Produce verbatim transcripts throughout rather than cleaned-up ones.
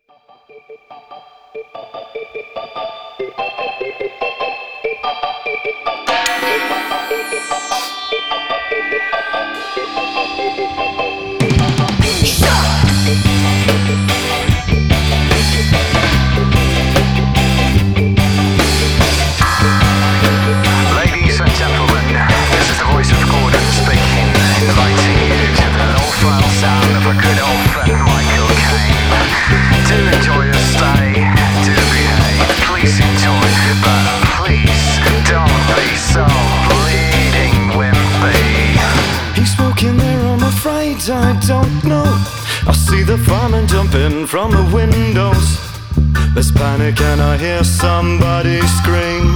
Ladies and gentlemen, this is the voice of Gordon speaking, inviting you to the low-file sound of a good old friend Michael Caine. Do enjoy your stay, do behave, please enjoy, but please don't be so bleeding wimpy. He's walking there, I'm afraid I don't know. I see the fireman jumping from the windows. There's panic and I hear somebody scream.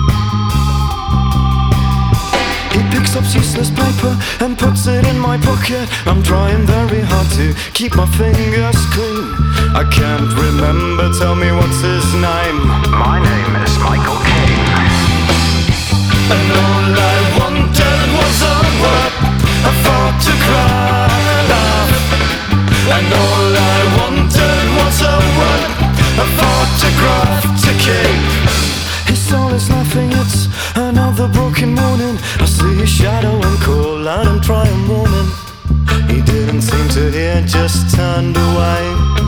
He picks up useless paper and puts it in my pocket. I'm trying very hard to keep my fingers clean. I can't remember, tell me what's his name. My name is Michael Caine. And all I wanted was a word, a photograph. And all I wanted was a word, a photograph to keep. His soul is laughing, it's another broken morning. I see his shadow and call out and try and warn him. He didn't seem to hear, just turned away.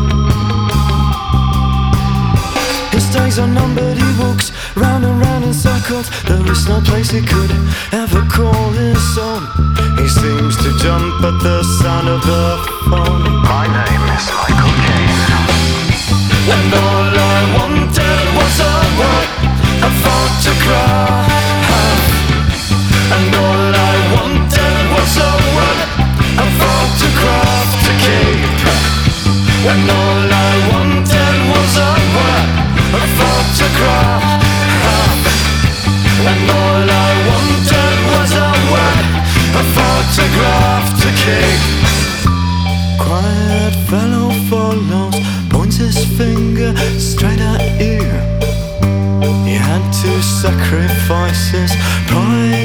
His days are numbered, he walks round and round in circles. There is no place he could ever call his own. He seems to jump at the sound of the phone. My name is Michael Caine. And all I wanted was a word, a photograph. And all I wanted was a word, a photograph to keep. And all I wanted was a word, a photograph. And all I wanted was a word, a photograph to keep. Quiet fellow follows, points his finger straight at you. He had to sacrifice his pride